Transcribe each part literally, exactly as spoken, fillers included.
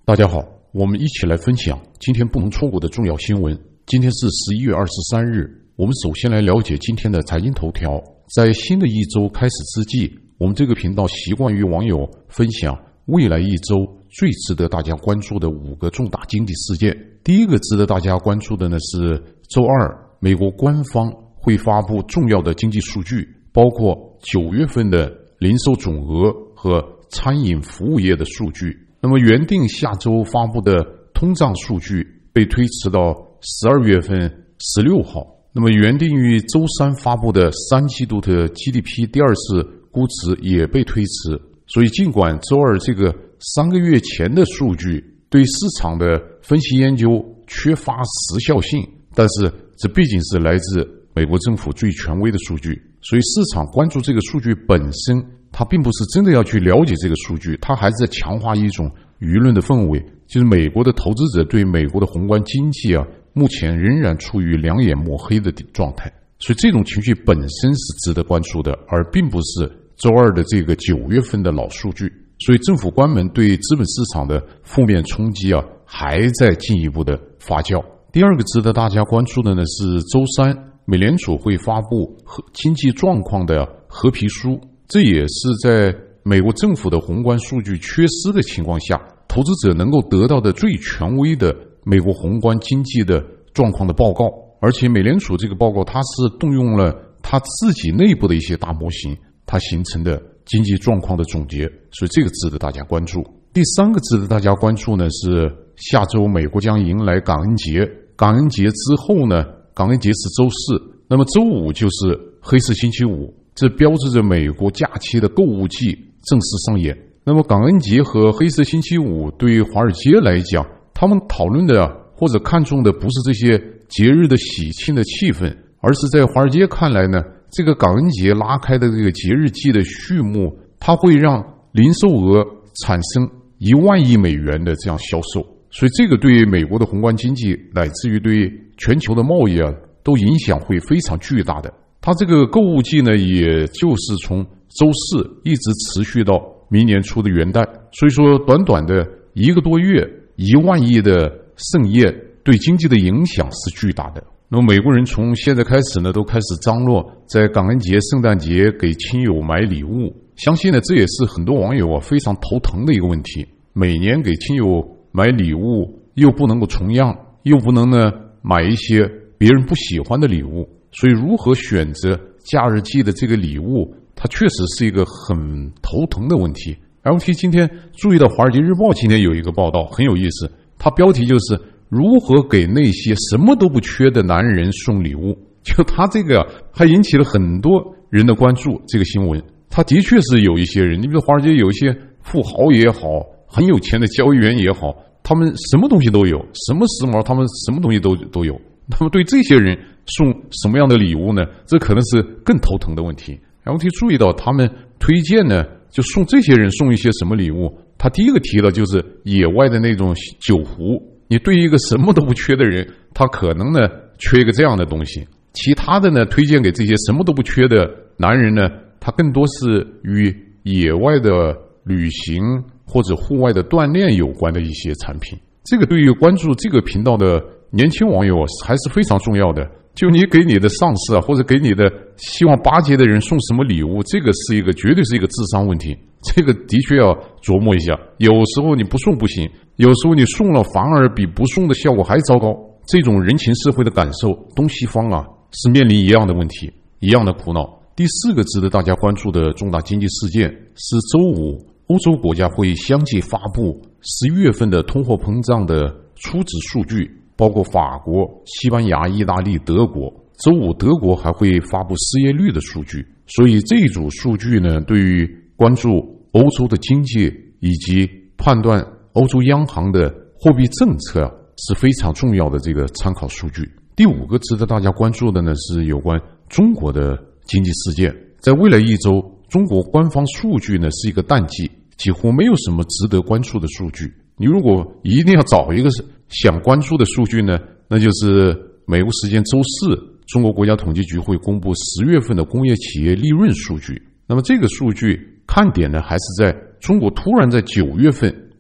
大家好，我们一起来分享今天不能错过的重要新闻。今天是十一月二十三日，我们首先来了解今天的财经头条。在新的一周开始之际，我们这个频道习惯与网友分享未来一周最值得大家关注的五个重大经济事件。第一个值得大家关注的呢是周二，美国官方会发布重要的经济数据，包括九月份的零售总额和餐饮服务业的数据。那么原定下周发布的通胀数据被推迟到十二月份十六号。那么原定于周三发布的三季度的 G D P 第二次估值也被推迟。所以尽管周二这个三个月前的数据对市场的分析研究缺乏时效性，但是这毕竟是来自美国政府最权威的数据，所以市场关注这个数据本身，它并不是真的要去了解这个数据，它还是在强化一种舆论的氛围，就是美国的投资者对美国的宏观经济啊，目前仍然处于两眼抹黑的状态，所以这种情绪本身是值得关注的，而并不是周二的这个九月份的老数据。所以政府官们对资本市场的负面冲击啊，还在进一步的发酵。第二个值得大家关注的呢是周三，美联储会发布经济状况的褐皮书，这也是在美国政府的宏观数据缺失的情况下，投资者能够得到的最权威的美国宏观经济的状况的报告。而且美联储这个报告它是动用了它自己内部的一些大模型，它形成的经济状况的总结，所以这个值得大家关注。第三个值得大家关注呢是下周美国将迎来感恩节，感恩节之后呢，感恩节是周四，那么周五就是黑色星期五，这标志着美国假期的购物季正式上演。那么感恩节和黑色星期五对于华尔街来讲，他们讨论的或者看重的不是这些节日的喜庆的气氛，而是在华尔街看来呢，这个感恩节拉开的这个节日季的序幕，它会让零售额产生一万亿美元的这样销售，所以这个对于美国的宏观经济乃至于对于全球的贸易啊，都影响会非常巨大的。它这个购物季呢，也就是从周四一直持续到明年初的元旦，所以说短短的一个多月，一万亿的盛宴对经济的影响是巨大的。那么美国人从现在开始呢，都开始张罗在感恩节、圣诞节给亲友买礼物。相信呢，这也是很多网友啊非常头疼的一个问题。每年给亲友买礼物，又不能够重样，又不能呢买一些别人不喜欢的礼物，所以如何选择假日季的这个礼物，它确实是一个很头疼的问题。L T 今天注意到《华尔街日报》今天有一个报道很有意思，它标题就是如何给那些什么都不缺的男人送礼物。就他这个还引起了很多人的关注，这个新闻他的确是有一些人，你比如华尔街有一些富豪也好，很有钱的交易员也好，他们什么东西都有，什么时髦他们什么东西都都有，那么对这些人送什么样的礼物呢？这可能是更头疼的问题。L T 注意到他们推荐呢，就送这些人送一些什么礼物，他第一个提到就是野外的那种酒壶。你对于一个什么都不缺的人，他可能呢缺一个这样的东西。其他的呢，推荐给这些什么都不缺的男人呢，他更多是与野外的旅行或者户外的锻炼有关的一些产品。这个对于关注这个频道的年轻网友还是非常重要的。就你给你的上司啊，或者给你的希望巴结的人送什么礼物，这个是一个绝对是一个智商问题，这个的确要琢磨一下。有时候你不送不行，有时候你送了反而比不送的效果还糟糕。这种人情社会的感受，东西方啊是面临一样的问题，一样的苦恼。第四个值得大家关注的重大经济事件是周五，欧洲国家会相继发布十一月份的通货膨胀的初值数据，包括法国、西班牙、意大利、德国。周五德国还会发布失业率的数据，所以这一组数据呢，对于关注欧洲的经济以及判断欧洲央行的货币政策是非常重要的这个参考数据。第五个值得大家关注的呢，是有关中国的经济事件。在未来一周，中国官方数据呢是一个淡季，几乎没有什么值得关注的数据。你如果一定要找一个想关注的数据呢，那就是美国时间周四，中国国家统计局会公布十月份的工业企业利润数据。那么这个数据看点呢，还是在中国突然在九月份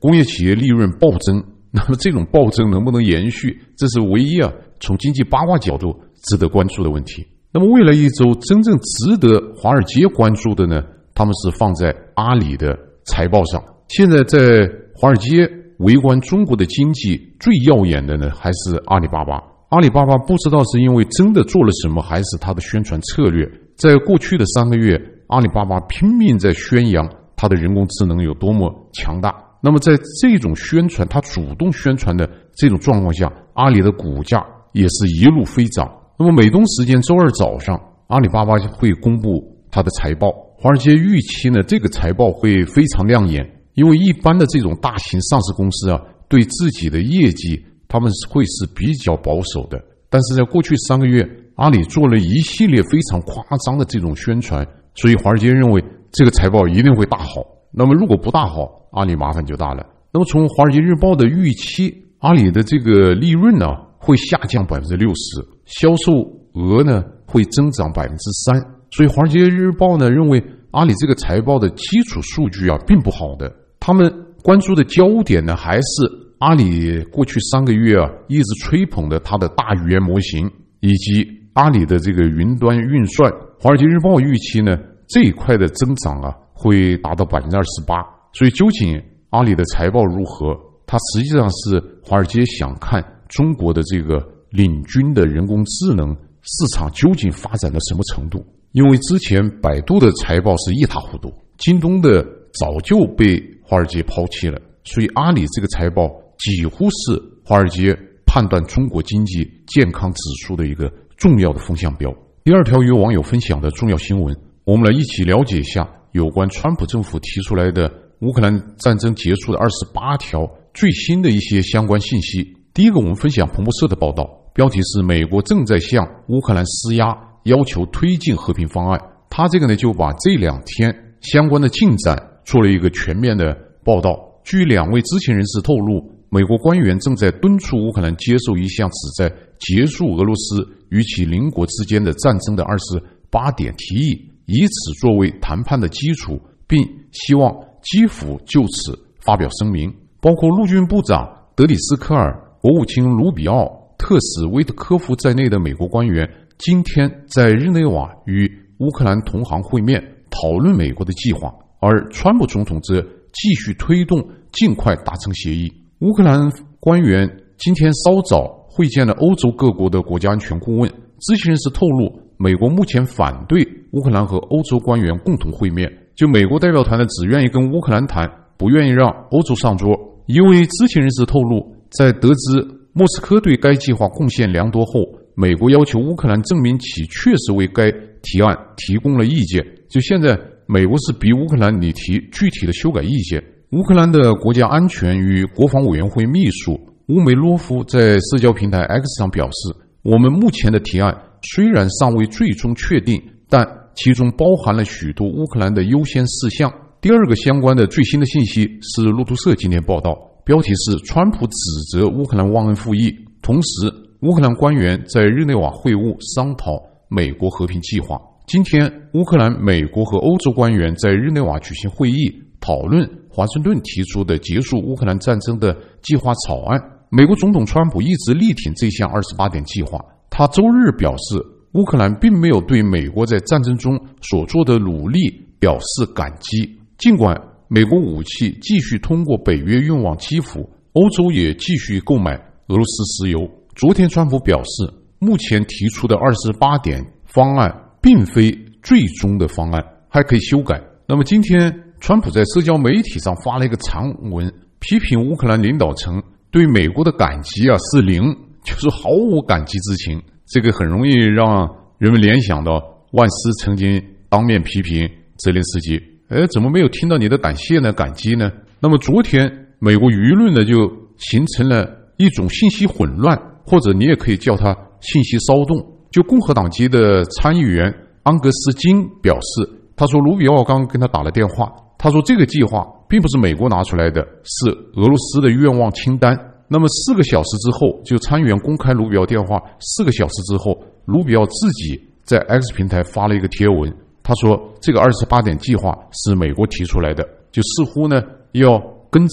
工业企业利润暴增。那么这种暴增能不能延续，这是唯一啊从经济八卦角度值得关注的问题。那么未来一周真正值得华尔街关注的呢，他们是放在阿里的财报上。现在在华尔街围观中国的经济最耀眼的呢，还是阿里巴巴。阿里巴巴不知道是因为真的做了什么，还是它的宣传策略。在过去的三个月，阿里巴巴拼命在宣扬它的人工智能有多么强大。那么在这种宣传，它主动宣传的这种状况下，阿里的股价也是一路飞涨。那么美东时间周二早上，阿里巴巴会公布它的财报。华尔街预期呢，这个财报会非常亮眼，因为一般的这种大型上市公司啊，对自己的业绩他们会是比较保守的。但是在过去三个月，阿里做了一系列非常夸张的这种宣传，所以华尔街认为这个财报一定会大好。那么如果不大好，阿里麻烦就大了。那么从华尔街日报的预期，阿里的这个利润呢会下降 百分之六十， 销售额呢会增长 百分之三。 所以华尔街日报呢认为阿里这个财报的基础数据啊并不好的。他们关注的焦点呢还是阿里过去三个月啊一直吹捧的它的大语言模型，以及阿里的这个云端运算。华尔街日报预期呢这一块的增长啊会达到 百分之二十八。 所以究竟阿里的财报如何，它实际上是华尔街想看中国的这个领军的人工智能市场究竟发展到什么程度。因为之前百度的财报是一塌糊涂，京东的早就被华尔街抛弃了，所以阿里这个财报几乎是华尔街判断中国经济健康指数的一个重要的风向标。第二条与网友分享的重要新闻，我们来一起了解一下有关川普政府提出来的乌克兰战争结束的二十八条最新的一些相关信息。第一个，我们分享彭博社的报道，标题是美国正在向乌克兰施压，要求推进和平方案。他这个呢就把这两天相关的进展做了一个全面的报道。据两位知情人士透露，美国官员正在敦促乌克兰接受一项旨在结束俄罗斯与其邻国之间的战争的二十八点提议，以此作为谈判的基础，并希望基辅就此发表声明。包括陆军部长德里斯科尔、国务卿卢比奥、特使威特科夫在内的美国官员今天在日内瓦与乌克兰同行会面，讨论美国的计划，而川普总统则继续推动尽快达成协议。乌克兰官员今天稍早会见了欧洲各国的国家安全顾问。知情人士透露，美国目前反对乌克兰和欧洲官员共同会面，就美国代表团呢只愿意跟乌克兰谈，不愿意让欧洲上桌。一位知情人士透露，在得知莫斯科对该计划贡献良多后，美国要求乌克兰证明其确实为该提案提供了意见。就现在美国是逼乌克兰你提具体的修改意见。乌克兰的国家安全与国防委员会秘书乌梅洛夫在社交平台 X 上表示，我们目前的提案虽然尚未最终确定，但其中包含了许多乌克兰的优先事项。第二个相关的最新的信息是路透社今天报道，标题是川普指责乌克兰忘恩负义，同时乌克兰官员在日内瓦会晤商讨美国和平计划。今天乌克兰、美国和欧洲官员在日内瓦举行会议，讨论华盛顿提出的结束乌克兰战争的计划草案。美国总统川普一直力挺这项二十八点计划。他周日表示，乌克兰并没有对美国在战争中所做的努力表示感激。尽管美国武器继续通过北约运往基辅，欧洲也继续购买俄罗斯石油。昨天川普表示，目前提出的二十八点方案并非最终的方案，还可以修改。那么今天川普在社交媒体上发了一个长文，批评乌克兰领导层对美国的感激啊是零，就是毫无感激之情。这个很容易让人们联想到万斯曾经当面批评泽连斯基，哎，怎么没有听到你的感谢呢？感激呢？那么昨天美国舆论呢就形成了一种信息混乱，或者你也可以叫它信息骚动。就共和党籍的参议员安格斯金表示，他说卢比奥刚跟他打了电话，他说这个计划并不是美国拿出来的，是俄罗斯的愿望清单。那么四个小时之后，就参议员公开卢比奥电话，四个小时之后，卢比奥自己在 X 平台发了一个贴文，他说这个二十八点计划是美国提出来的，就似乎呢要更正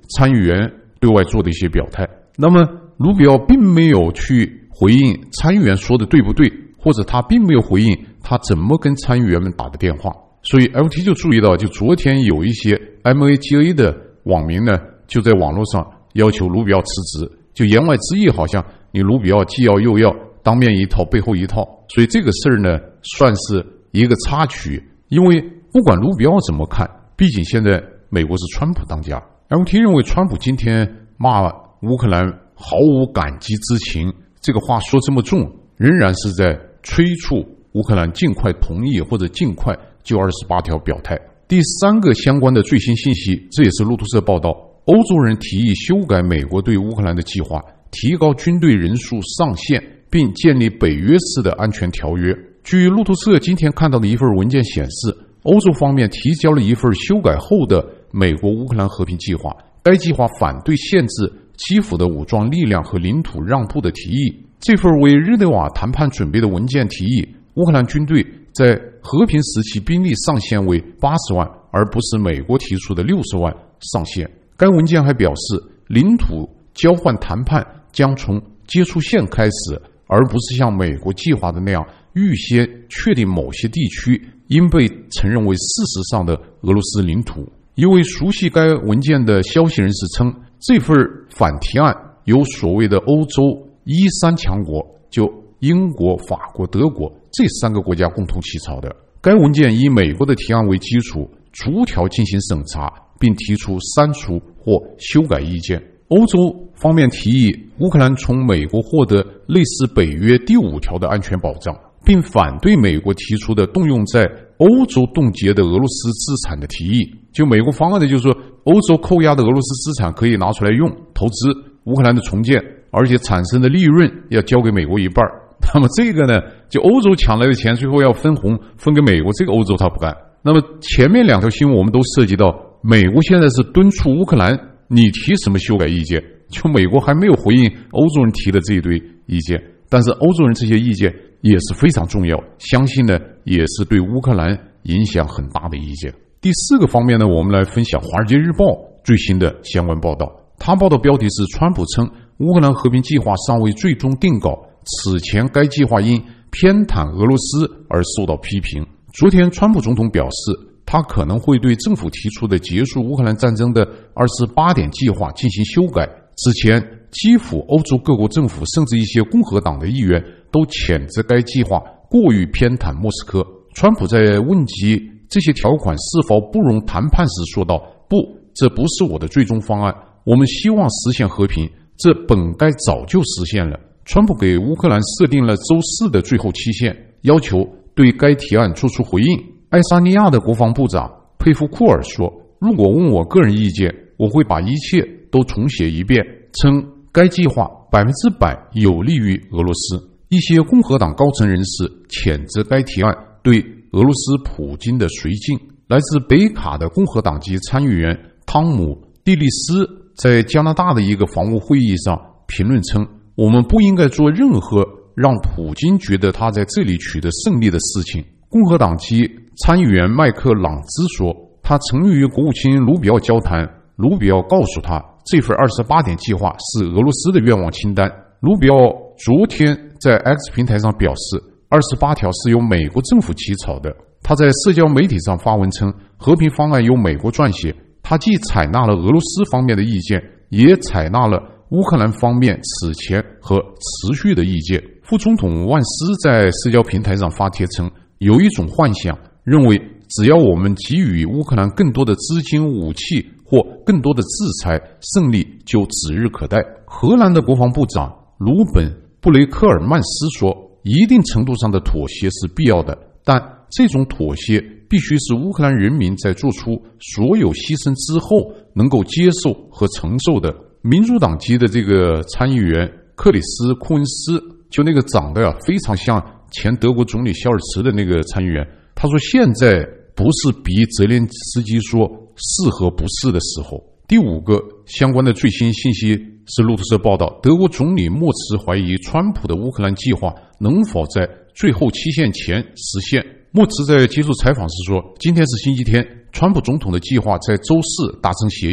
参议员对外做的一些表态。那么卢比奥并没有去回应参议员说的对不对，或者他并没有回应他怎么跟参议员们打的电话。所以 L T 就注意到，就昨天有一些 M A G A 的网民呢，就在网络上要求卢比奥辞职，就言外之意好像你卢比奥既要又要，当面一套背后一套。所以这个事儿呢算是一个插曲，因为不管卢比奥怎么看，毕竟现在美国是川普当家。L T 认为川普今天骂乌克兰毫无感激之情，这个话说这么重，仍然是在催促乌克兰尽快同意或者尽快就二十八条表态。第三个相关的最新信息，这也是路透社报道，欧洲人提议修改美国对乌克兰的计划，提高军队人数上限，并建立北约式的安全条约。据路透社今天看到的一份文件显示，欧洲方面提交了一份修改后的美国乌克兰和平计划，该计划反对限制基辅的武装力量和领土让步的提议。这份为日内瓦谈判准备的文件提议，乌克兰军队在和平时期兵力上限为八十万，而不是美国提出的六十万上限。该文件还表示，领土交换谈判将从接触线开始，而不是像美国计划的那样预先确定某些地区应被承认为事实上的俄罗斯领土。一位熟悉该文件的消息人士称，这份反提案由所谓的欧洲一三强国，就英国、法国、德国这三个国家共同起草的。该文件以美国的提案为基础，逐条进行审查，并提出删除或修改意见。欧洲方面提议乌克兰从美国获得类似北约第五条的安全保障，并反对美国提出的动用在欧洲冻结的俄罗斯资产的提议。就美国方案的就是说，欧洲扣押的俄罗斯资产可以拿出来用，投资乌克兰的重建，而且产生的利润要交给美国一半。那么这个呢，就欧洲抢来的钱最后要分红分给美国，这个欧洲他不干。那么前面两条新闻我们都涉及到，美国现在是敦促乌克兰你提什么修改意见，就美国还没有回应欧洲人提的这一堆意见，但是欧洲人这些意见也是非常重要，相信呢也是对乌克兰影响很大的意见。第四个方面呢，我们来分享《华尔街日报》最新的相关报道。它报道标题是川普称乌克兰和平计划尚未最终定稿，此前该计划因偏袒俄罗斯而受到批评。昨天川普总统表示，他可能会对政府提出的结束乌克兰战争的二十八点计划进行修改。之前基辅、欧洲各国政府甚至一些共和党的议员都谴责该计划过于偏袒莫斯科。川普在问及这些条款是否不容谈判时说道，不，这不是我的最终方案，我们希望实现和平，这本该早就实现了。川普给乌克兰设定了周四的最后期限，要求对该提案作出回应。爱沙尼亚的国防部长佩夫库尔说，如果问我个人意见，我会把一切都重写一遍，称该计划百分之百有利于俄罗斯。一些共和党高层人士谴责该提案对俄罗斯普京的绥靖。来自北卡的共和党籍参议员汤姆·蒂利斯在加拿大的一个防务会议上评论称，我们不应该做任何让普京觉得他在这里取得胜利的事情。共和党籍参议员麦克朗兹说，他曾与国务卿卢比奥交谈，卢比奥告诉他，这份二十八点计划是俄罗斯的愿望清单。卢比奥昨天在 X 平台上表示，二十八条是由美国政府起草的。他在社交媒体上发文称，和平方案由美国撰写，他既采纳了俄罗斯方面的意见，也采纳了乌克兰方面此前和持续的意见。副总统万斯在社交平台上发帖称，有一种幻想，认为只要我们给予乌克兰更多的资金、武器或更多的制裁，胜利就指日可待。荷兰的国防部长鲁本·布雷克尔曼斯说，一定程度上的妥协是必要的，但这种妥协必须是乌克兰人民在做出所有牺牲之后能够接受和承受的。民主党籍的这个参议员克里斯·库恩斯，就那个长得非常像前德国总理肖尔茨的那个参议员，他说现在不是逼泽连斯基说是和不是的时候。第五个相关的最新信息是路透社报道，德国总理默茨怀疑川普的乌克兰计划能否在最后期限前实现。默茨在接受采访时说，今天是星期天，川普总统的计划在周四达成协议，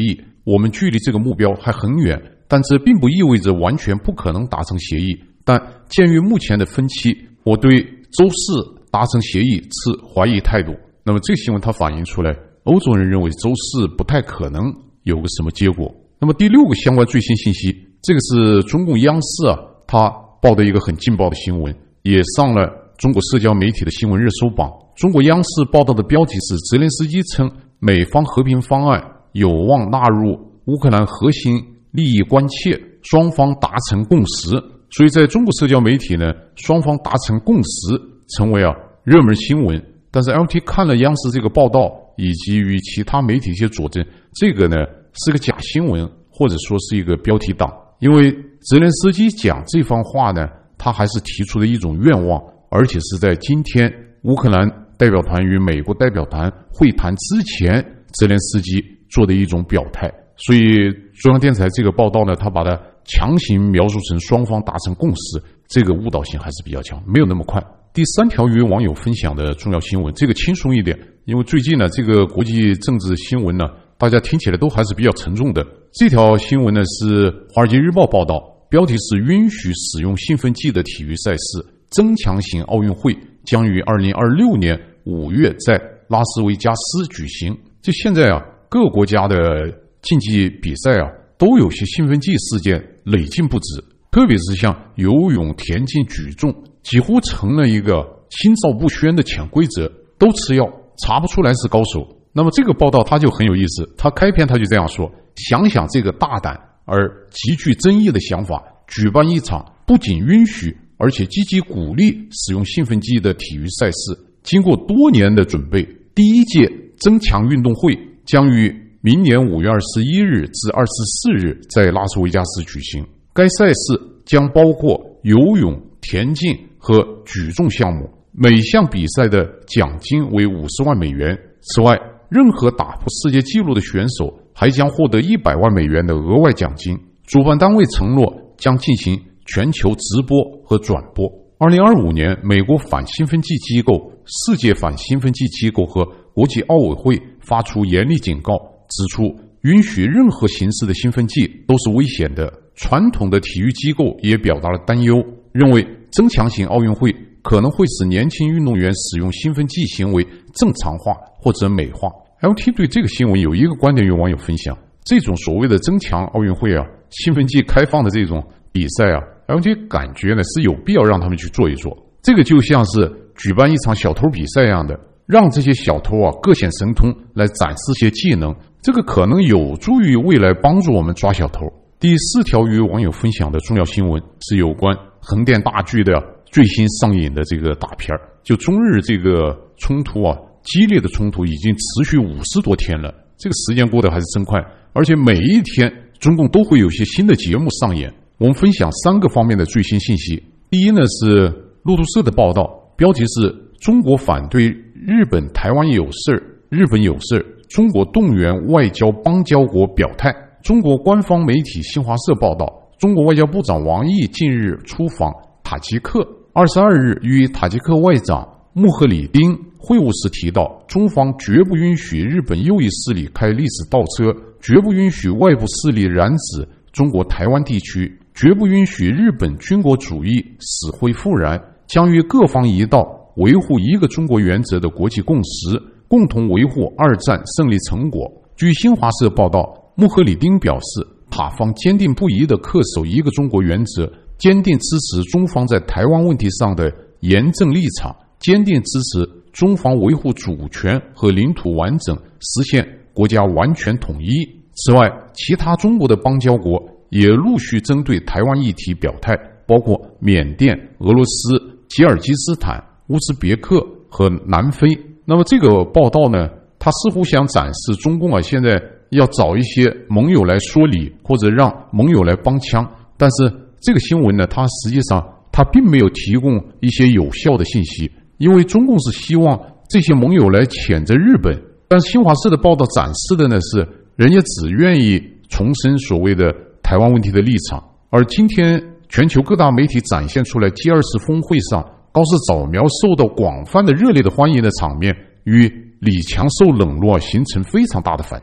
我们距离这个目标还很远，但这并不意味着完全不可能达成协议。但鉴于目前的分歧，我对周四达成协议持怀疑态度。那么这个新闻它反映出来，欧洲人认为周四不太可能有个什么结果。那么第六个相关最新信息，这个是中共央视啊，它报的一个很劲爆的新闻，也上了中国社交媒体的新闻热搜榜。中国央视报道的标题是泽连斯基称美方和平方案有望纳入乌克兰核心利益关切，双方达成共识。所以在中国社交媒体呢，双方达成共识成为啊热门新闻。但是 L T 看了央视这个报道以及与其他媒体一些佐证，这个呢是个假新闻，或者说是一个标题党。因为泽连斯基讲这番话呢，他还是提出了一种愿望，而且是在今天乌克兰代表团与美国代表团会谈之前，泽连斯基做的一种表态。所以中央电视台这个报道呢，他把它强行描述成双方达成共识，这个误导性还是比较强，没有那么快。第三条与网友分享的重要新闻，这个轻松一点，因为最近呢，这个国际政治新闻呢，大家听起来都还是比较沉重的。这条新闻呢是《华尔街日报》报道，标题是允许使用兴奋剂的体育赛事增强型奥运会将于二零二六年五月在拉斯维加斯举行。就现在啊，各个国家的竞技比赛啊，都有些兴奋剂事件累进不止，特别是像游泳、田径、举重，几乎成了一个心照不宣的潜规则，都吃药，查不出来是高手。那么这个报道它就很有意思，它开篇它就这样说：想想这个大胆而极具争议的想法，举办一场不仅允许而且积极鼓励使用兴奋剂的体育赛事。经过多年的准备，第一届增强运动会将于明年五月二十一日至二十四日在拉斯维加斯举行。该赛事将包括游泳、田径和举重项目，每项比赛的奖金为五十万美元。此外，任何打破世界纪录的选手还将获得一百万美元的额外奖金。主办单位承诺将进行全球直播和转播。二零二五年，美国反兴奋剂机构、世界反兴奋剂机构和国际奥委会发出严厉警告，指出允许任何形式的兴奋剂都是危险的。传统的体育机构也表达了担忧，认为增强型奥运会可能会使年轻运动员使用兴奋剂行为正常化或者美化。L T 对这个新闻有一个观点与网友分享，这种所谓的增强奥运会啊，兴奋剂开放的这种比赛啊， L T 感觉呢是有必要让他们去做一做。这个就像是举办一场小偷比赛一样的，让这些小偷啊各显神通来展示些技能，这个可能有助于未来帮助我们抓小偷。第四条与网友分享的重要新闻是有关横店大剧的最新上映的这个大片，就中日这个冲突啊，激烈的冲突已经持续五十多天了，这个时间过得还是真快，而且每一天中共都会有些新的节目上演。我们分享三个方面的最新信息。第一呢是路透社的报道，标题是中国反对日本台湾有事，日本有事，中国动员外交邦交国表态。中国官方媒体新华社报道，中国外交部长王毅近日出访塔吉克，二十二日与塔吉克外长穆赫里丁会晤时提到，中方绝不允许日本右翼势力开历史倒车，绝不允许外部势力染指中国台湾地区，绝不允许日本军国主义死灰复燃，将与各方一道维护一个中国原则的国际共识，共同维护二战胜利成果。据新华社报道，穆赫里丁表示，塔方坚定不移地恪守一个中国原则，坚定支持中方在台湾问题上的严正立场，坚定支持中方维护主权和领土完整，实现国家完全统一。此外，其他中国的邦交国也陆续针对台湾议题表态，包括缅甸、俄罗斯、吉尔吉斯坦、乌兹别克和南非。那么这个报道呢，它似乎想展示中共啊现在要找一些盟友来说理，或者让盟友来帮腔。但是这个新闻呢，它实际上它并没有提供一些有效的信息，因为中共是希望这些盟友来谴责日本，但新华社的报道展示的呢是人家只愿意重申所谓的台湾问题的立场。而今天全球各大媒体展现出来 G 二十 峰会上高市早苗受到广泛的热烈的欢迎的场面，与李强受冷落形成非常大的反差。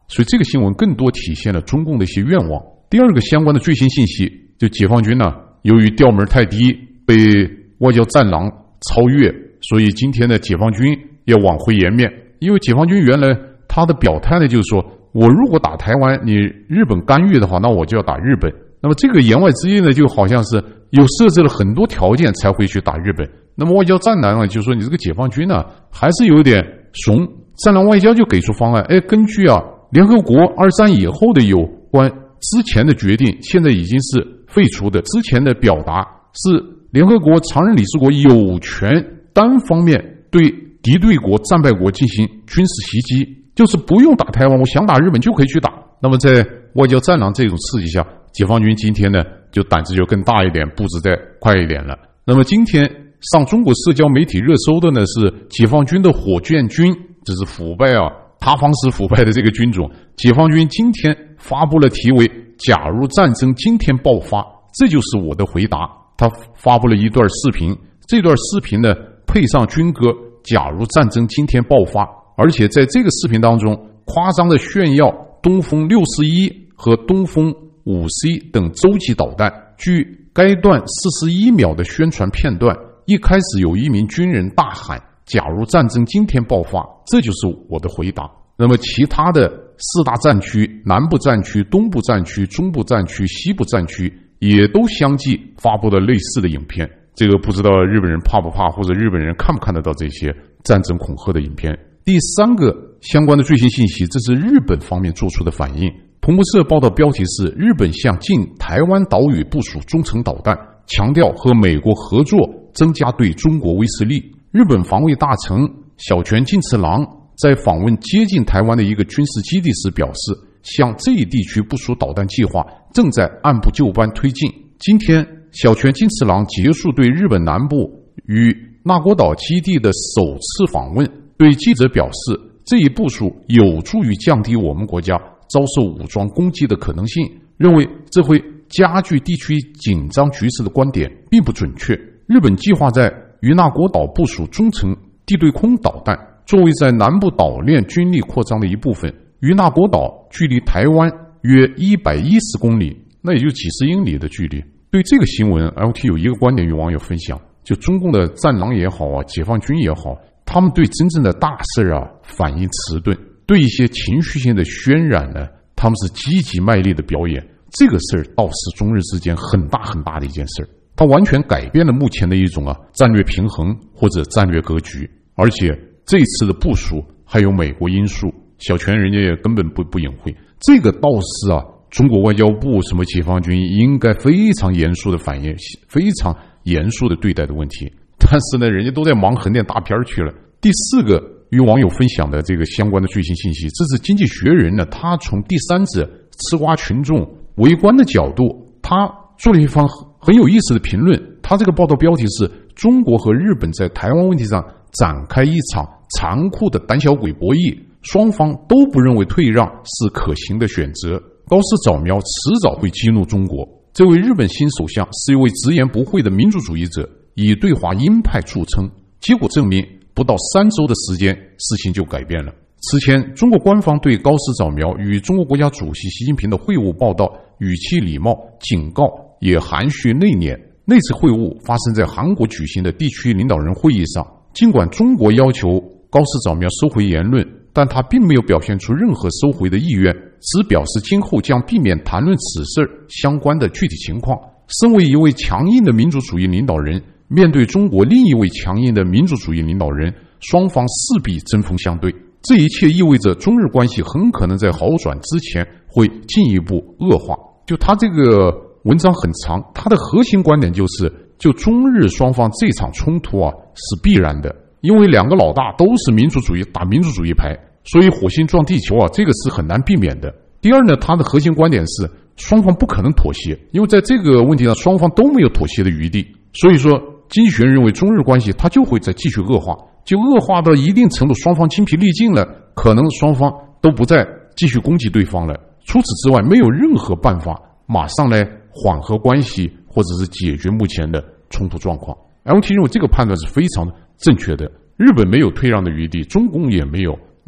所以这个新闻更多体现了中共的一些愿望。第二个相关的最新信息，就解放军呢，由于调门太低，被外交战狼超越，所以今天的解放军要挽回颜面。因为解放军原来他的表态呢，就是说我如果打台湾，你日本干预的话，那我就要打日本。那么这个言外之意呢，就好像是有设置了很多条件才会去打日本。那么外交战狼呢，就说你这个解放军呢，还是有点怂。战狼外交就给出方案，哎，根据啊联合国二三以后的有关之前的决定，现在已经是废除的。之前的表达是联合国常任理事国有权单方面对敌对国、战败国进行军事袭击，就是不用打台湾，我想打日本就可以去打。那么在外交战狼这种刺激下，解放军今天呢就胆子就更大一点，步子再快一点了。那么今天上中国社交媒体热搜的呢是解放军的火箭军，这是腐败啊塌方式腐败的这个军种。解放军今天发布了题为假如战争今天爆发，这就是我的回答。他发布了一段视频，这段视频呢配上军歌假如战争今天爆发，而且在这个视频当中夸张的炫耀东风六十一和东风五 C 等洲际导弹。据该段四十一秒的宣传片段，一开始有一名军人大喊假如战争今天爆发，这就是我的回答。那么其他的四大战区，南部战区、东部战区、中部战区、西部战区也都相继发布了类似的影片。这个不知道日本人怕不怕，或者日本人看不看得到这些战争恐吓的影片。第三个相关的最新信息，这是日本方面做出的反应。彭博社报道标题是日本向近台湾岛屿部署中程导弹，强调和美国合作增加对中国威慑力。日本防卫大臣小泉进次郎在访问接近台湾的一个军事基地时表示，向这一地区部署导弹计划正在按部就班推进。今天小泉进次郎结束对日本南部与那国岛基地的首次访问，对记者表示，这一部署有助于降低我们国家遭受武装攻击的可能性，认为这会加剧地区紧张局势的观点并不准确。日本计划在与那国岛部署中程地对空导弹，作为在南部岛链军力扩张的一部分。与那国岛距离台湾约一百一十公里，那也就几十英里的距离。对这个新闻 L T 有一个观点与网友分享，就中共的战狼也好啊，解放军也好，他们对真正的大事啊反应迟钝，对一些情绪性的渲染呢，他们是积极卖力的表演。这个事儿倒是中日之间很大很大的一件事儿，它完全改变了目前的一种啊战略平衡或者战略格局。而且这次的部署还有美国因素，小泉人家也根本不不隐晦。这个倒是啊，中国外交部什么解放军应该非常严肃的反应，非常严肃的对待的问题。但是呢，人家都在忙横店大片去了。第四个与网友分享的这个相关的最新信息，这是经济学人呢，他从第三者吃瓜群众围观的角度，他做了一番很有意思的评论。他这个报道标题是中国和日本在台湾问题上展开一场残酷的胆小鬼博弈，双方都不认为退让是可行的选择。高市早苗迟早会激怒中国。这位日本新首相是一位直言不讳的民主主义者，以对华鹰派著称。结果证明，不到三周的时间，事情就改变了。此前，中国官方对高市早苗与中国国家主席习近平的会晤报道语气礼貌，警告也含蓄内敛。那次会晤发生在韩国举行的地区领导人会议上。尽管中国要求高市早苗收回言论，但他并没有表现出任何收回的意愿，只表示今后将避免谈论此事相关的具体情况。身为一位强硬的民主主义领导人，面对中国另一位强硬的民主主义领导人，双方势必针锋相对。这一切意味着中日关系很可能在好转之前会进一步恶化。就他这个文章很长，他的核心观点就是，就中日双方这场冲突啊是必然的，因为两个老大都是民主主义打民主主义牌，所以火星撞地球啊，这个是很难避免的。第二呢，他的核心观点是双方不可能妥协，因为在这个问题上双方都没有妥协的余地。所以说，经济学人认为中日关系它就会再继续恶化，就恶化到一定程度，双方精疲力尽了，可能双方都不再继续攻击对方了。除此之外，没有任何办法马上来缓和关系，或者是解决目前的冲突状况。L T 认为这个判断是非常正确的。日本没有退让的余地，中共也没有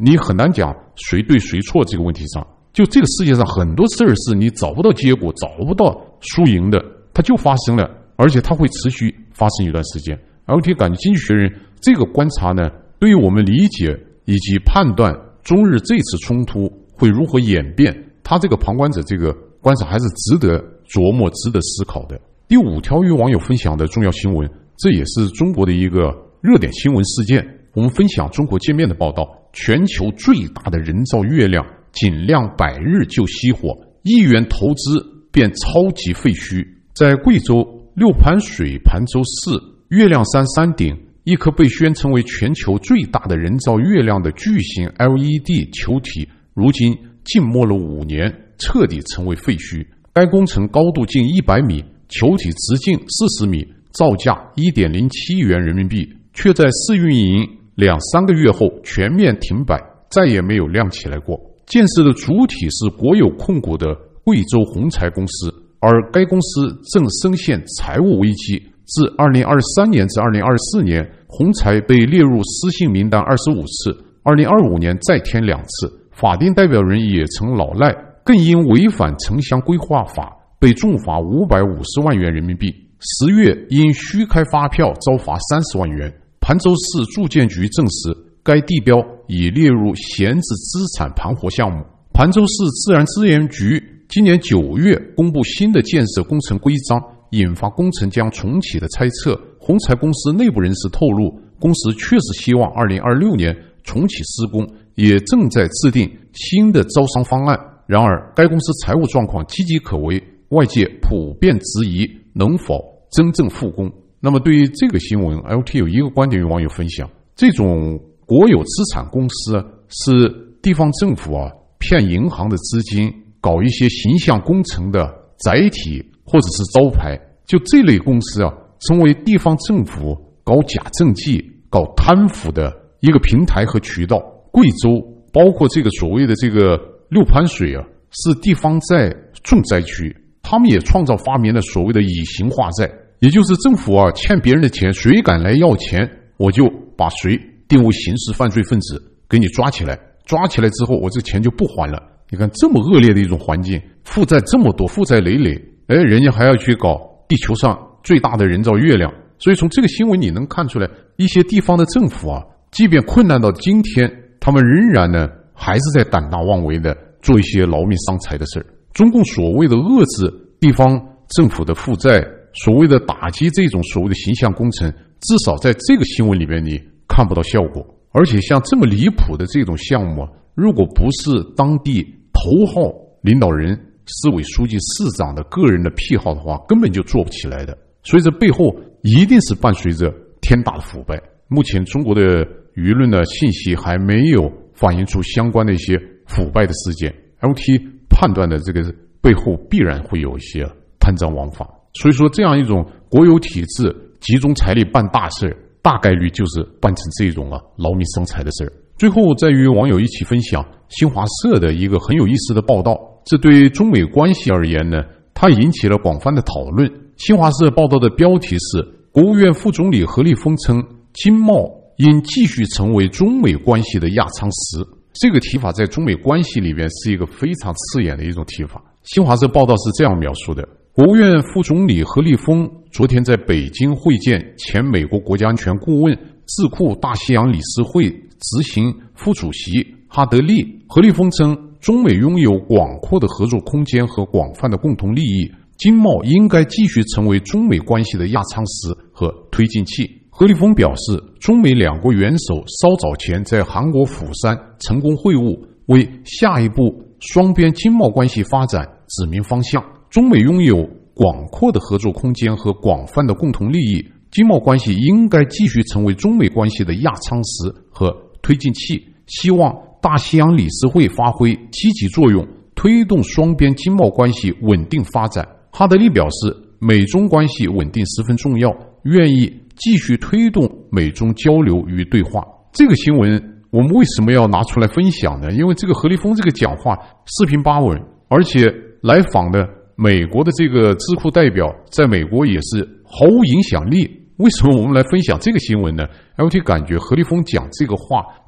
你很难讲谁对谁错这个问题上。就这个世界上很多事儿是你找不到结果，找不到输赢的，它就发生了，而且它会持续发生一段时间。L T 感觉经济学人这个观察呢，对于我们理解以及判断中日这次冲突会如何演变，他这个旁观者这个观察还是值得琢磨、值得思考的。第五条与网友分享的重要新闻，这也是中国的一个热点新闻事件。我们分享中国界面的报道：全球最大的人造月亮仅亮百日就熄火，亿元投资变超级废墟。在贵州六盘水盘州市月亮山山顶，一颗被宣称为全球最大的人造月亮的巨型 L E D 球体，如今静默了五年，彻底成为废墟。该工程高度近一百米，球体直径四十米，造价 一点零七亿元人民币，却在试运营两三个月后全面停摆，再也没有亮起来过。建设的主体是国有控股的贵州红柴公司，而该公司正深陷财务危机。自二零二三年至二零二四年，红柴被列入失信名单二十五次，二零二五年再添两次，法定代表人也曾老赖，更因违反城乡规划法被重罚五百五十万元人民币。十月因虚开发票遭罚三十万元。盘州市住建局证实，该地标已列入闲置资产盘活项目。盘州市自然资源局今年九月公布新的建设工程规章，引发工程将重启的猜测。红柴公司内部人士透露，公司确实希望二零二六年重启施工，也正在制定新的招商方案。然而该公司财务状况岌岌可危，外界普遍质疑能否真正复工。那么对于这个新闻 L T 有一个观点与网友分享：这种国有资产公司是地方政府啊骗银行的资金，搞一些形象工程的载体或者是招牌，就这类公司啊成为地方政府搞假政绩、搞贪腐的一个平台和渠道。贵州包括这个所谓的这个六盘水啊，是地方债重灾区，他们也创造发明了所谓的以形化债，也就是政府啊欠别人的钱，谁敢来要钱，我就把谁定为刑事犯罪分子，给你抓起来，抓起来之后我这钱就不还了。你看这么恶劣的一种环境，负债这么多，负债累累，哎，人家还要去搞地球上最大的人造月亮。所以从这个新闻你能看出来，一些地方的政府啊，即便困难到今天，他们仍然呢还是在胆大妄为的做一些劳民伤财的事儿。中共所谓的遏制地方政府的负债，所谓的打击这种所谓的形象工程，至少在这个新闻里面你看不到效果。而且像这么离谱的这种项目，如果不是当地头号领导人、市委书记、市长的个人的癖好的话，根本就做不起来的。所以这背后一定是伴随着天大的腐败。目前中国的舆论的信息还没有反映出相关的一些腐败的事件， L T 判断的这个背后必然会有一些贪赃枉法。所以说这样一种国有体制集中财力办大事，大概率就是办成这种啊劳民伤财的事。最后再与网友一起分享新华社的一个很有意思的报道，这对中美关系而言呢，它引起了广泛的讨论。新华社报道的标题是：国务院副总理何立峰称经贸应继续成为中美关系的压舱石。这个提法在中美关系里边是一个非常刺眼的一种提法。新华社报道是这样描述的：国务院副总理何立峰昨天在北京会见前美国国家安全顾问、智库大西洋理事会执行副主席哈德利。何立峰称，中美拥有广阔的合作空间和广泛的共同利益，经贸应该继续成为中美关系的压舱石和推进器。何立峰表示，中美两国元首稍早前在韩国釜山成功会晤，为下一步双边经贸关系发展指明方向。中美拥有广阔的合作空间和广泛的共同利益，经贸关系应该继续成为中美关系的压舱石和推进器。希望大西洋理事会发挥积极作用，推动双边经贸关系稳定发展。哈德利表示，美中关系稳定十分重要，愿意继续推动美中交流与对话。这个新闻我们为什么要拿出来分享呢？因为这个何立峰这个讲话四平八稳，而且来访的美国的这个智库代表在美国也是毫无影响力。为什么我们来分享这个新闻呢？ L T 感觉何立峰讲这个话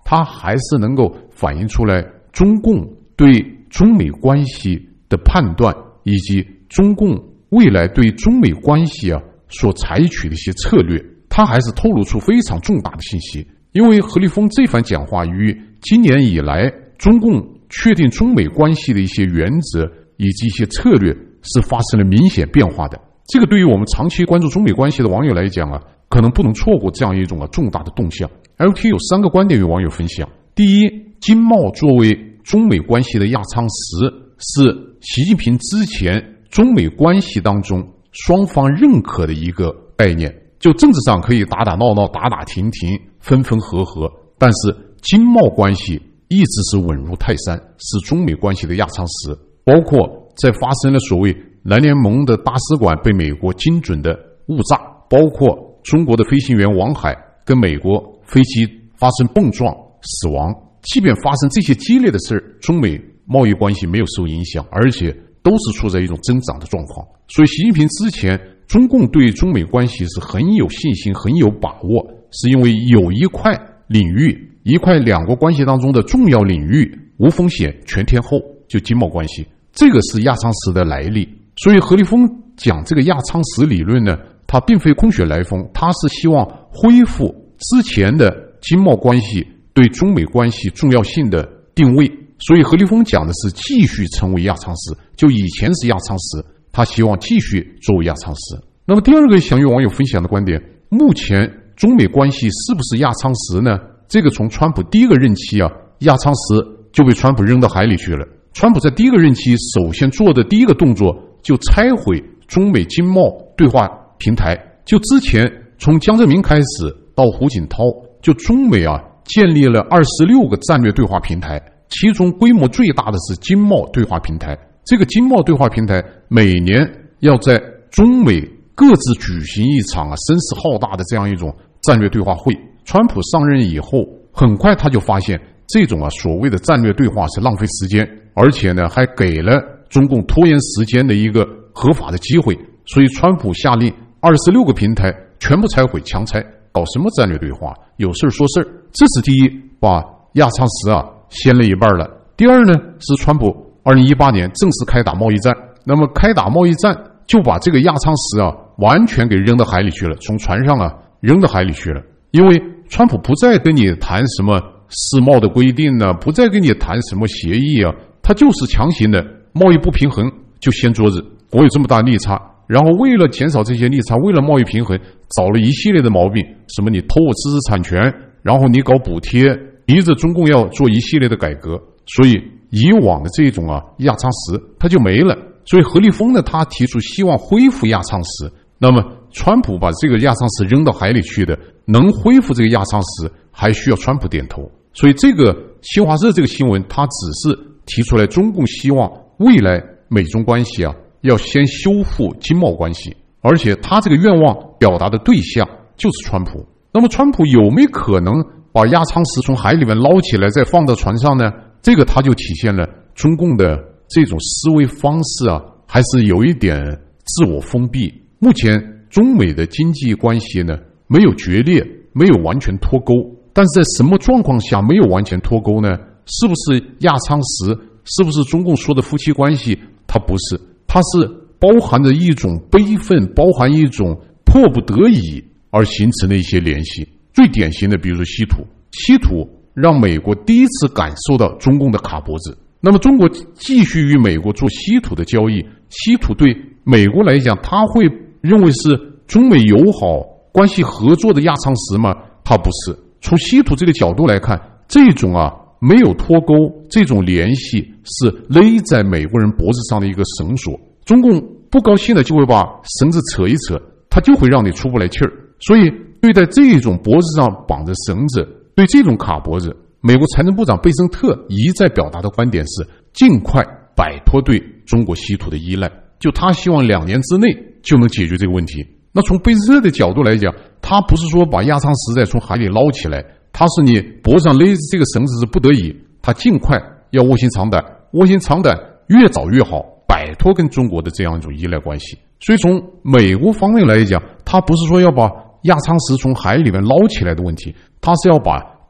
它还是能够反映出来中共对中美关系的判断，以及中共未来对中美关系啊所采取的一些策略，它还是透露出非常重大的信息。因为何立峰这番讲话与今年以来中共确定中美关系的一些原则以及一些策略是发生了明显变化的。这个对于我们长期关注中美关系的网友来讲啊，可能不能错过这样一种啊重大的动向。L T 有三个观点与网友分享。第一，经贸作为中美关系的压舱石，是习近平之前中美关系当中双方认可的一个概念。就政治上可以打打闹闹、打打停停、分分合合，但是经贸关系一直是稳如泰山，是中美关系的压舱石。包括在发生了所谓南联盟的大使馆被美国精准的误炸，包括中国的飞行员王海跟美国飞机发生碰撞死亡，即便发生这些激烈的事，中美贸易关系没有受影响，而且都是处在一种增长的状况。所以习近平之前中共对中美关系是很有信心、很有把握，是因为有一块领域，一块两国关系当中的重要领域，无风险全天候，就经贸关系，这个是压舱石的来历。所以何立峰讲这个压舱石理论呢，他并非空穴来风，他是希望恢复之前的经贸关系对中美关系重要性的定位。所以何立峰讲的是继续成为压舱石，就以前是压舱石，他希望继续作为压舱石。那么第二个想与网友分享的观点，目前中美关系是不是压舱石呢？这个从川普第一个任期啊，压舱石就被川普扔到海里去了。川普在第一个任期首先做的第一个动作就拆毁中美经贸对话平台。就之前从江泽民开始到胡锦涛，就中美啊建立了二十六个战略对话平台，其中规模最大的是经贸对话平台。这个经贸对话平台每年要在中美各自举行一场啊声势浩大的这样一种战略对话会。川普上任以后，很快他就发现这种啊所谓的战略对话是浪费时间，而且呢还给了中共拖延时间的一个合法的机会。所以川普下令二十六个平台全部拆毁，强拆，搞什么战略对话？有事说事。这是第一，把压舱石啊掀了一半了。第二呢，是川普二零一八年正式开打贸易战。那么开打贸易战就把这个压舱石啊完全给扔到海里去了，从船上啊扔到海里去了。因为川普不再跟你谈什么世贸的规定呢、啊，不再跟你谈什么协议啊，他就是强行的贸易不平衡就掀桌子，我有这么大利差，然后为了减少这些利差，为了贸易平衡，找了一系列的毛病，什么你偷我知识产权，然后你搞补贴，逼着中共要做一系列的改革，所以以往的这种啊压舱石它就没了。所以何立峰呢，他提出希望恢复压舱石。那么川普把这个压舱石扔到海里去的，能恢复这个压舱石还需要川普点头。所以这个新华社这个新闻，它只是提出来中共希望未来美中关系啊要先修复经贸关系，而且他这个愿望表达的对象就是川普。那么川普有没有可能把压舱石从海里面捞起来再放到船上呢？这个它就体现了中共的这种思维方式啊，还是有一点自我封闭。目前中美的经济关系呢没有决裂，没有完全脱钩，但是在什么状况下没有完全脱钩呢？是不是压舱石？是不是中共说的夫妻关系？它不是，它是包含着一种悲愤，包含一种迫不得已而形成的一些联系。最典型的比如说稀土，稀土让美国第一次感受到中共的卡脖子。那么中国继续与美国做稀土的交易，稀土对美国来讲，他会认为是中美友好关系合作的压舱石吗？它不是。从稀土这个角度来看，这种啊没有脱钩，这种联系是勒在美国人脖子上的一个绳索。中共不高兴的就会把绳子扯一扯，它就会让你出不来气儿。所以对待这种脖子上绑着绳子，对这种卡脖子，美国财政部长贝森特一再表达的观点是尽快摆脱对中国稀土的依赖，就他希望两年之内就能解决这个问题。那从贝森特的角度来讲，他不是说把压舱石再从海里捞起来，他是你脖子上勒着这个绳子是不得已，他尽快要卧薪尝胆，卧薪尝胆越早越好，摆脱跟中国的这样一种依赖关系。所以从美国方面来讲，他不是说要把压舱石从海里面捞起来的问题，他是要把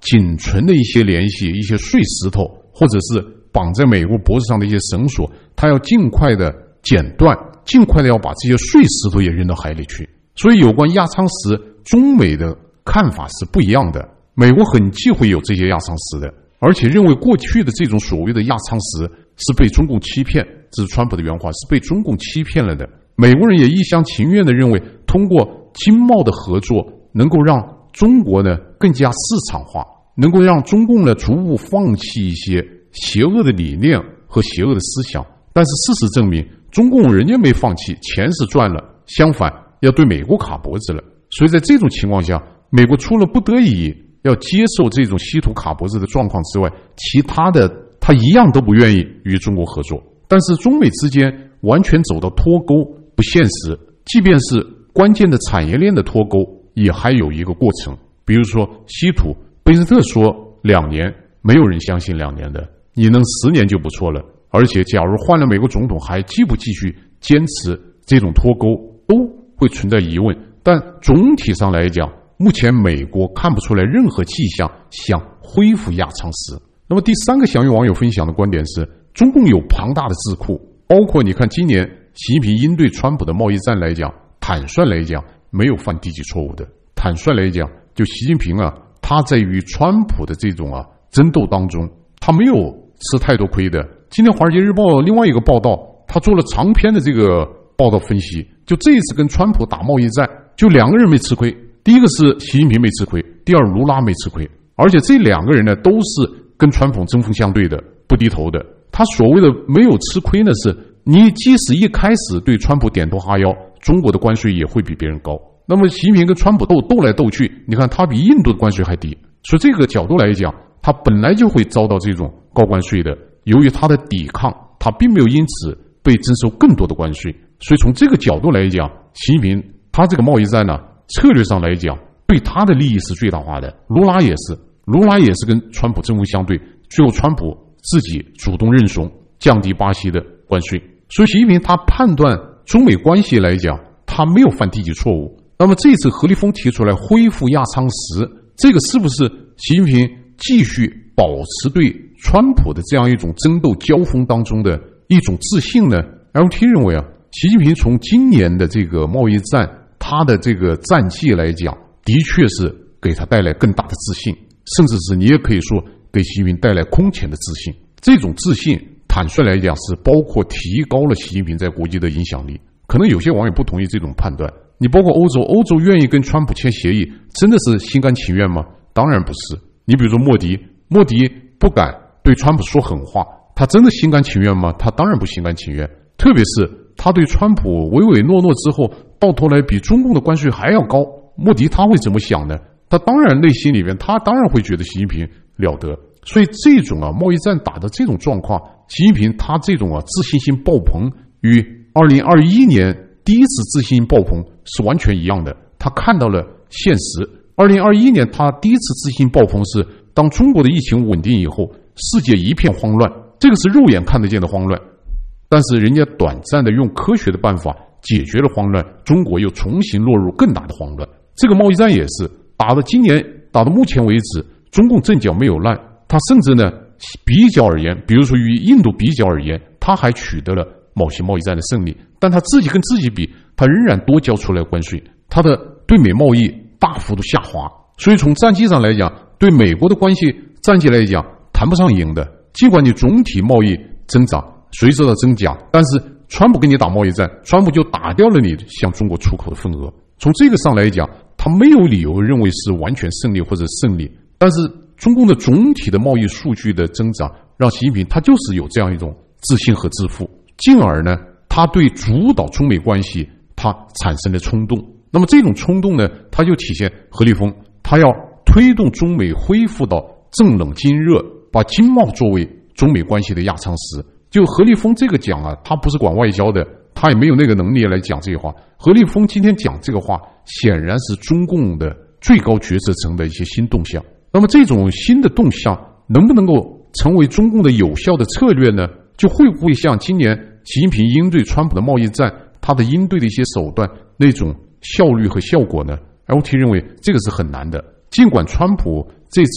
仅存的一些联系、一些碎石头，或者是绑在美国脖子上的一些绳索，他要尽快的剪断，尽快的要把这些碎石头也扔到海里去。所以有关压舱石，中美的看法是不一样的。美国很忌讳有这些压舱石的，而且认为过去的这种所谓的压舱石是被中共欺骗，这是川普的原话，是被中共欺骗了的。美国人也一厢情愿的认为，通过经贸的合作能够让中国呢更加市场化，能够让中共呢逐步放弃一些邪恶的理念和邪恶的思想。但是事实证明，中共人家没放弃，钱是赚了，相反要对美国卡脖子了。所以在这种情况下，美国除了不得已要接受这种稀土卡脖子的状况之外，其他的他一样都不愿意与中国合作。但是中美之间完全走到脱钩不现实，即便是关键的产业链的脱钩，也还有一个过程。比如说稀土，贝斯特说两年，没有人相信两年的，你能十年就不错了。而且假如换了美国总统，还继不继续坚持这种脱钩，都会存在疑问。但总体上来讲，目前美国看不出来任何迹象想恢复压舱石。那么第三个想与网友分享的观点是，中共有庞大的智库，包括你看今年习近平应对川普的贸易战来讲，坦率来讲没有犯低级错误的。坦率来讲，就习近平啊，他在与川普的这种啊争斗当中，他没有吃太多亏的。今天《华尔街日报》另外一个报道，他做了长篇的这个报道分析，就这一次跟川普打贸易战，就两个人没吃亏。第一个是习近平没吃亏，第二卢拉没吃亏。而且这两个人呢，都是跟川普针锋相对的，不低头的。他所谓的没有吃亏呢，是你即使一开始对川普点头哈腰，中国的关税也会比别人高。那么习近平跟川普斗斗来斗去，你看他比印度的关税还低。所以这个角度来讲，他本来就会遭到这种高关税的。由于他的抵抗，他并没有因此被征收更多的关税。所以从这个角度来讲，习近平他这个贸易战呢，策略上来讲，对他的利益是最大化的。卢拉也是，卢拉也是跟川普针锋相对，最后川普自己主动认怂，降低巴西的关税。所以习近平他判断中美关系来讲，他没有犯低级错误。那么这次何立峰提出来恢复压舱石，这个是不是习近平继续保持对川普的这样一种争斗交锋当中的一种自信呢？ L T 认为啊，习近平从今年的这个贸易战他的这个战绩来讲，的确是给他带来更大的自信，甚至是你也可以说给习近平带来空前的自信。这种自信坦率来讲是包括提高了习近平在国际的影响力。可能有些网友不同意这种判断，你包括欧洲，欧洲愿意跟川普签协议，真的是心甘情愿吗？当然不是。你比如说莫迪，莫迪不敢对川普说狠话，他真的心甘情愿吗？他当然不心甘情愿。特别是他对川普唯唯诺诺之后，到头来比中共的关税还要高，莫迪他会怎么想呢？他当然内心里面，他当然会觉得习近平了得。所以这种啊贸易战打的这种状况，习近平他这种啊自信心爆棚，与二零二一年第一次自信心爆棚是完全一样的。他看到了现实。二零二一年他第一次自信爆棚是当中国的疫情稳定以后，世界一片慌乱，这个是肉眼看得见的慌乱。但是人家短暂的用科学的办法解决了慌乱，中国又重新落入更大的慌乱。这个贸易战也是打到今年，打到目前为止，中共阵脚没有烂，他甚至呢比较而言，比如说与印度比较而言，他还取得了某些贸易战的胜利，但他自己跟自己比，他仍然多交出来关税，他的对美贸易大幅度下滑。所以从战绩上来讲，对美国的关系战绩来讲谈不上赢的。尽管你总体贸易增长随之的增加，但是川普跟你打贸易战，川普就打掉了你向中国出口的份额。从这个上来讲，他没有理由认为是完全胜利或者胜利。但是中共的总体的贸易数据的增长，让习近平他就是有这样一种自信和自负，进而呢，他对主导中美关系他产生了冲动。那么这种冲动呢，他就体现何立峰他要推动中美恢复到正冷经热，把经贸作为中美关系的压舱石。就何立峰这个讲啊，他不是管外交的，他也没有那个能力来讲这些话。何立峰今天讲这个话，显然是中共的最高决策层的一些新动向。那么这种新的动向能不能够成为中共的有效的策略呢？就会不会像今年习近平应对川普的贸易战，他的应对的一些手段那种效率和效果呢？ L T 认为这个是很难的。尽管川普这次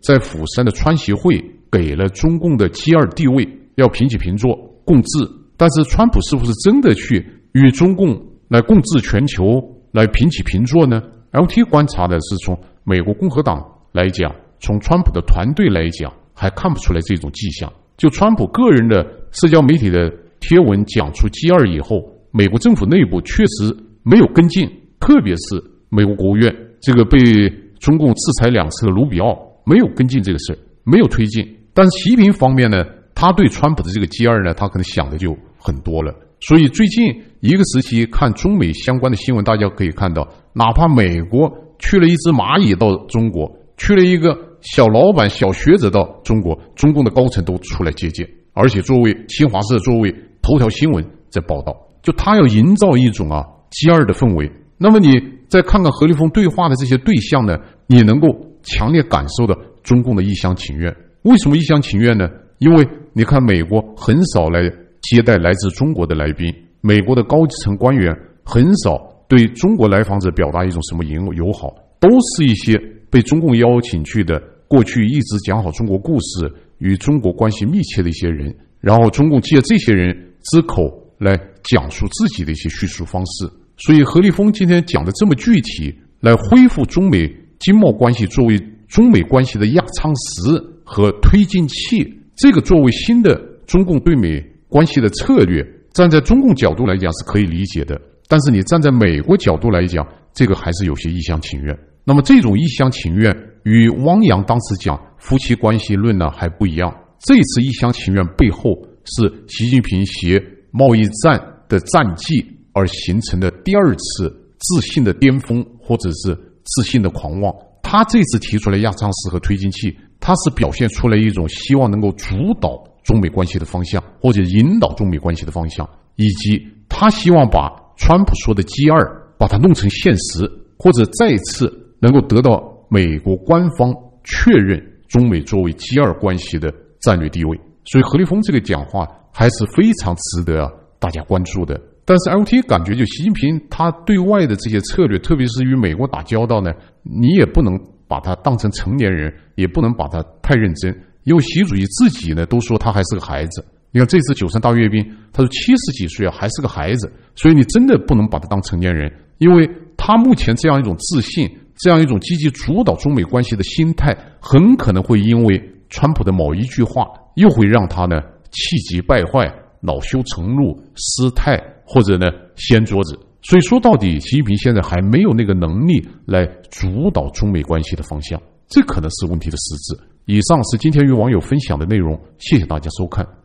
在釜山的川协会给了中共的 G 二 地位，要平起平坐共治。但是川普是不是真的去与中共来共治全球，来平起平坐呢？ L T 观察的是从美国共和党来讲，从川普的团队来讲，还看不出来这种迹象。就川普个人的社交媒体的贴文讲出 G 二 以后，美国政府内部确实没有跟进，特别是美国国务院这个被中共制裁两次的卢比奥没有跟进这个事，没有推进。但是习近平方面呢，他对川普的这个 G 二 呢，他可能想的就很多了。所以最近一个时期看中美相关的新闻，大家可以看到，哪怕美国去了一只蚂蚁到中国，去了一个小老板小学者到中国，中共的高层都出来接见，而且作为新华社作为头条新闻在报道，就他要营造一种啊 G 二 的氛围。那么你再看看何立峰对话的这些对象呢，你能够强烈感受到中共的一厢情愿。为什么一厢情愿呢？因为你看美国很少来接待来自中国的来宾，美国的高层官员很少对中国来访者表达一种什么友好，都是一些被中共邀请去的，过去一直讲好中国故事、与中国关系密切的一些人，然后中共借这些人之口来讲述自己的一些叙述方式。所以何立峰今天讲的这么具体，来恢复中美经贸关系作为中美关系的压舱石和推进器，这个作为新的中共对美关系的策略，站在中共角度来讲是可以理解的，但是你站在美国角度来讲，这个还是有些一厢情愿。那么这种一厢情愿与汪洋当时讲夫妻关系论呢还不一样。这次一厢情愿背后是习近平携贸易战的战绩而形成的第二次自信的巅峰，或者是自信的狂妄。他这次提出来压舱石和推进器，他是表现出来一种希望能够主导中美关系的方向，或者引导中美关系的方向，以及他希望把川普说的 G 二 把它弄成现实，或者再次能够得到美国官方确认中美作为 G 二 关系的战略地位。所以何立峰这个讲话还是非常值得、啊、大家关注的。但是 L T 感觉就习近平他对外的这些策略，特别是与美国打交道呢，你也不能把他当成成年人，也不能把他太认真，因为习主席自己呢都说他还是个孩子。你看这次九三大阅兵，他说七十几岁啊还是个孩子，所以你真的不能把他当成年人，因为他目前这样一种自信，这样一种积极主导中美关系的心态，很可能会因为川普的某一句话，又会让他呢气急败坏、恼羞成怒、失态，或者呢掀桌子。所以说到底，习近平现在还没有那个能力来主导中美关系的方向，这可能是问题的实质。以上是今天与网友分享的内容，谢谢大家收看。